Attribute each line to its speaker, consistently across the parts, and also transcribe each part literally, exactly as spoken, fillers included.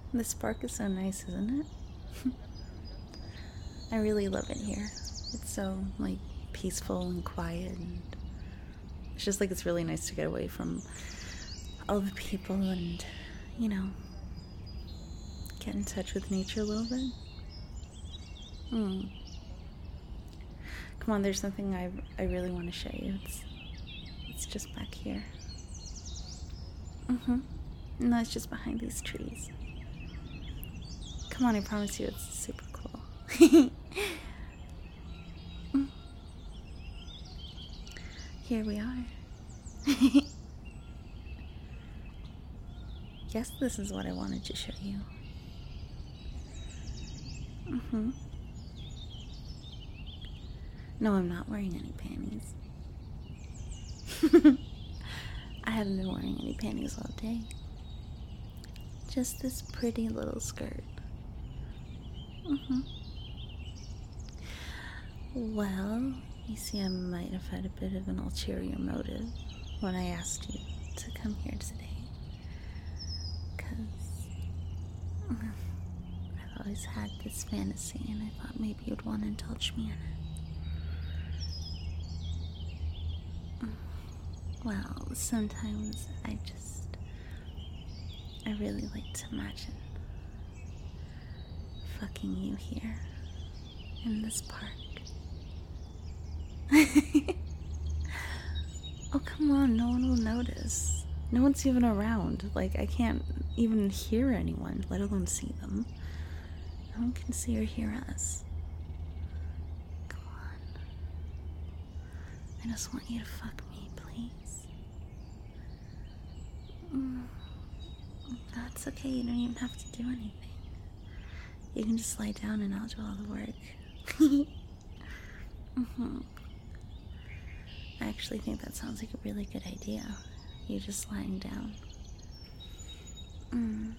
Speaker 1: This park is so nice, isn't it? I really love it here. It's so, like, peaceful and quiet, and it's just like it's really nice to get away from all the people and, you know, get in touch with nature a little bit. Hmm. Come on, there's something I I really want to show you. It's it's just back here. Mm-hmm. No, it's just behind these trees. Come on, I promise you it's super cool. Mm. Here we are. Yes, this is what I wanted to show you. Mm-hmm. No, I'm not wearing any panties. I haven't been wearing any panties all day. Just this pretty little skirt. Mm-hmm. Well, you see, I might have had a bit of an ulterior motive when I asked you to come here today. Because I've always had this fantasy, and I thought maybe you'd want to indulge me in it. Well, sometimes I just, I really like to imagine fucking you here in this park. Oh, come on, no one will notice. No one's even around. Like, I can't even hear anyone, let alone see them. No one can see or hear us. Come on. I just want you to fuck me, please. Mm. That's okay, you don't even have to do anything. You can just lie down and I'll do all the work. Mm-hmm. I actually think that sounds like a really good idea. You just lying down. Mm.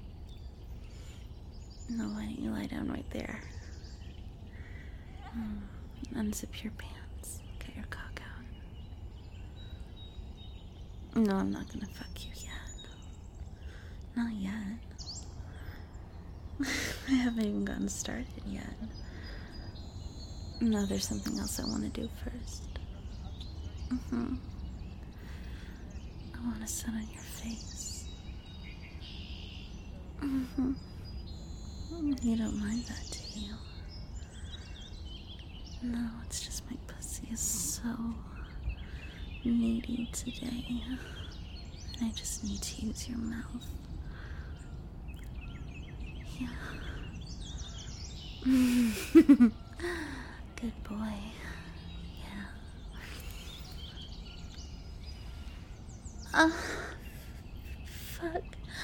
Speaker 1: No, why don't you lie down right there? Mm. Unzip your pants. Get your cock out. No, I'm not gonna fuck you yet. Not yet. I haven't even gotten started yet. No, there's something else I want to do first. Mm-hmm. I want to sit on your face. Mm-hmm. You don't mind that, do you? No, it's just my pussy is so needy today. And I just need to use your mouth. Yeah. Good boy. Yeah. Ah, uh, fuck.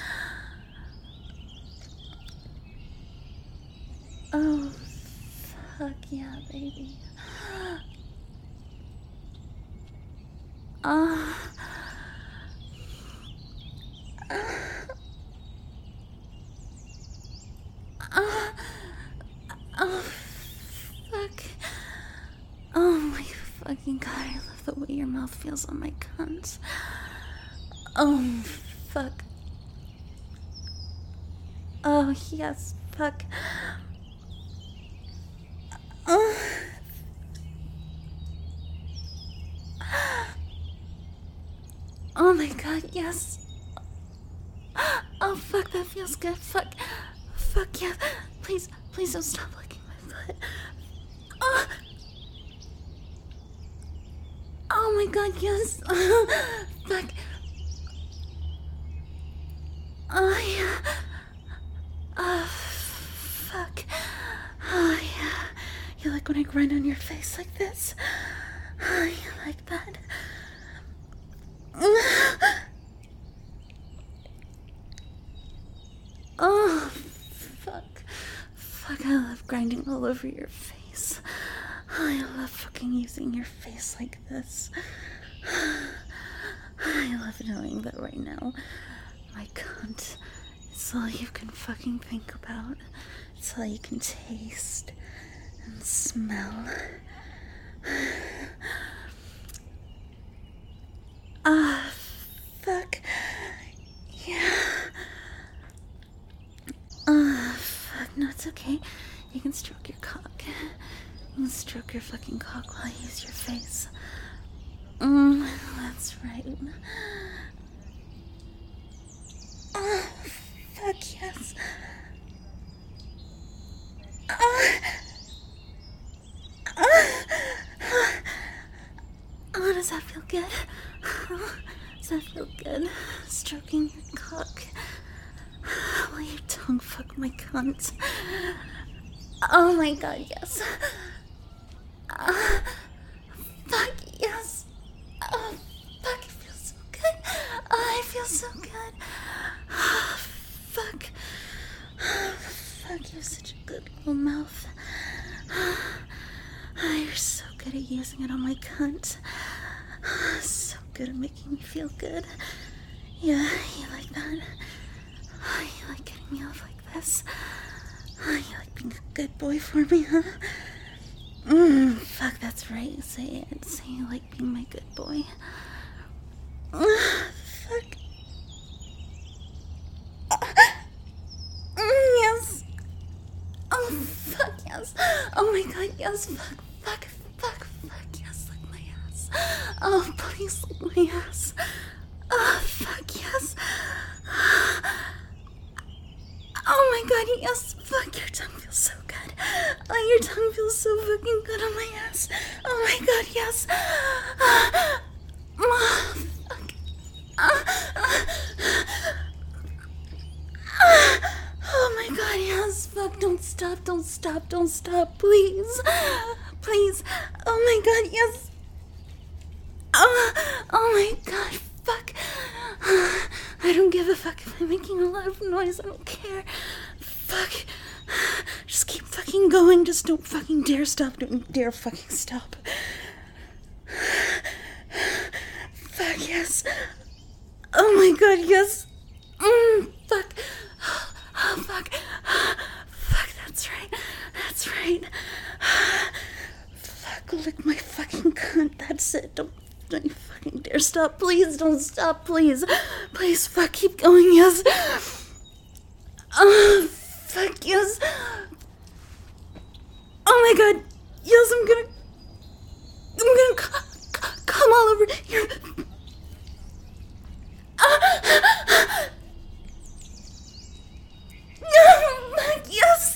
Speaker 1: Oh, fuck yeah, baby. Ah. Uh, uh, oh, fuck. Oh my fucking god, I love the way your mouth feels on my cunt. Oh, fuck. Oh, yes, fuck. Oh. Oh my god, yes. Oh, fuck, that feels good. Fuck. Fuck, yeah. Please, please don't stop licking my butt. Oh. Oh my god, yes. Fuck. Oh, yeah. Oh, fuck. Oh, yeah. You like when I grind on your face like this? Oh, you like that? Oh, fuck. Fuck, I love grinding all over your face. I love fucking using your face like this. I love knowing that right now my cunt is all you can fucking think about. It's all you can taste and smell. Ah, fuck. Yeah. It's okay. You can stroke your cock. You can stroke your fucking cock while I use your face. Mm, that's right. Oh, fuck yes. Oh, oh, oh, does that feel good? Oh, does that feel good? Stroking your cock while you tongue fuck my cunt. Oh my god, yes. Uh, fuck yes. Oh, fuck, it feels so good. Oh, I feel so good. Oh, fuck. Oh, fuck, you have such a good little mouth. Oh, you're so good at using it on my cunt. Oh, so good at making me feel good. Yeah, you like that? Oh, you like getting me off like this? Oh, you like being a good boy for me, huh? Mmm, fuck, that's right. Say it. Say you like being my good boy. Oh, fuck. Mm, yes. Oh, fuck, yes. Oh my god, yes. Fuck, fuck, fuck, fuck, yes. Lick my ass. Oh, please lick my ass. Oh, fuck, yes. Oh my god, yes. Fuck, your tongue feels so good. Oh, your tongue feels so fucking good on my ass. Oh my god, yes. Oh, fuck. Oh my god, yes. Fuck, don't stop, don't stop, don't stop. Please. Please. Oh my god, yes. Oh, oh my god, fuck. I don't give a fuck if I'm making a lot of noise. I don't care. Fuck. Just keep fucking going. Just don't fucking dare stop. Don't dare fucking stop. Fuck, yes. Oh my god, yes. Mm, fuck. Oh, fuck. Fuck, that's right. That's right. Fuck, lick my fucking cunt. That's it. Don't Don't you fucking dare stop. Please don't stop. Please. Please, fuck, keep going, yes. Oh, fuck, yes. Oh my god. Yes, I'm gonna... I'm gonna c- c- come all over your... Yes.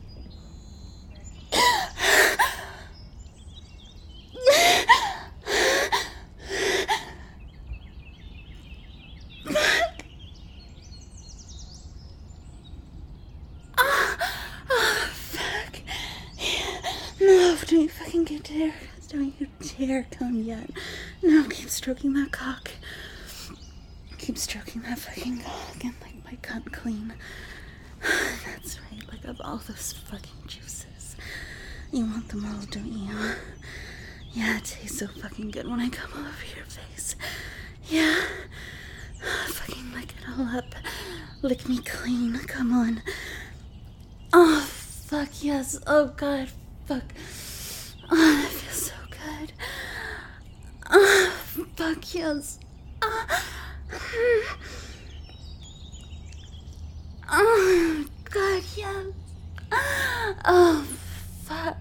Speaker 1: No, don't you fucking get dare. Don't you dare come yet. No, keep stroking that cock. Keep stroking that fucking cock and like my cunt clean. That's right, like of all those fucking juices. You want them all, don't you? Yeah, it tastes so fucking good when I come all over your face. Yeah. Fucking lick it all up. Lick me clean. Come on. Oh, fuck yes. Oh, God. Fuck. Oh, that feels so good. Oh, fuck yes. Oh, oh God, yes. Oh, fuck.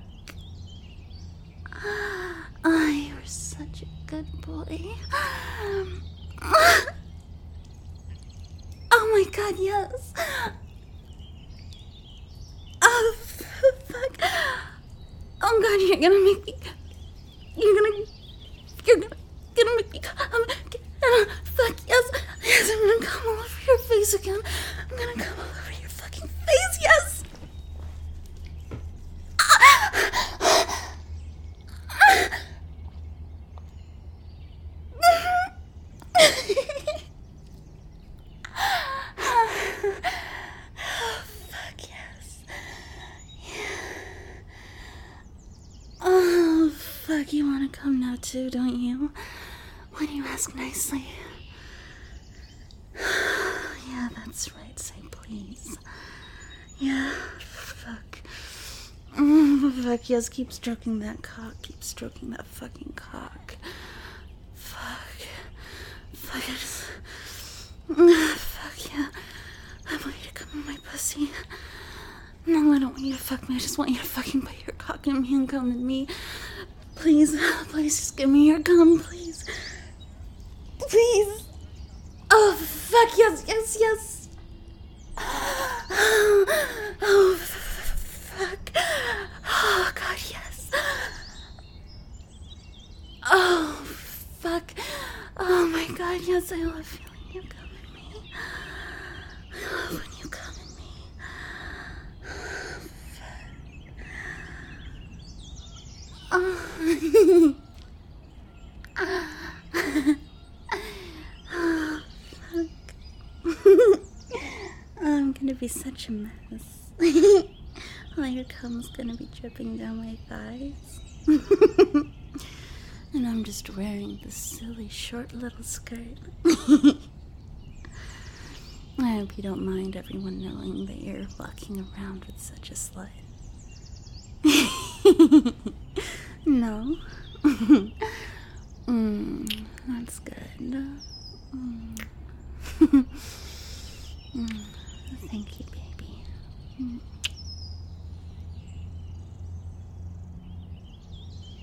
Speaker 1: Oh, you were such a good boy. Oh my god, yes. Oh, fuck. Oh god, you're gonna make me... You're gonna... You're gonna... Gonna make me... Um, uh, fuck, yes. Yes, I'm gonna come all over your face again. I'm gonna come all over your fucking face, yes. You want to come now too, don't you? When you ask nicely. Yeah, that's right. Say please. Yeah, fuck. Mm, fuck, yes, keep stroking that cock. Keep stroking that fucking cock. Fuck. Fuck, I just... Fuck, yeah. I want you to come in my pussy. No, No, I don't want you to fuck me. I just want you to fucking put your cock in me and come in me. Please, please just give me your cum, please. Please. Oh, fuck, yes, yes, yes. Oh, fuck. Oh, God, yes. Oh, fuck. Oh, my God, yes, I love feeling you come in me. I love when you come in me. Oh, oh fuck. I'm gonna be such a mess. All your cum's gonna be dripping down my thighs. And I'm just wearing this silly short little skirt. I hope you don't mind everyone knowing that you're walking around with such a slut. No? mm, that's good. Mm. mm, thank you, baby. Mm.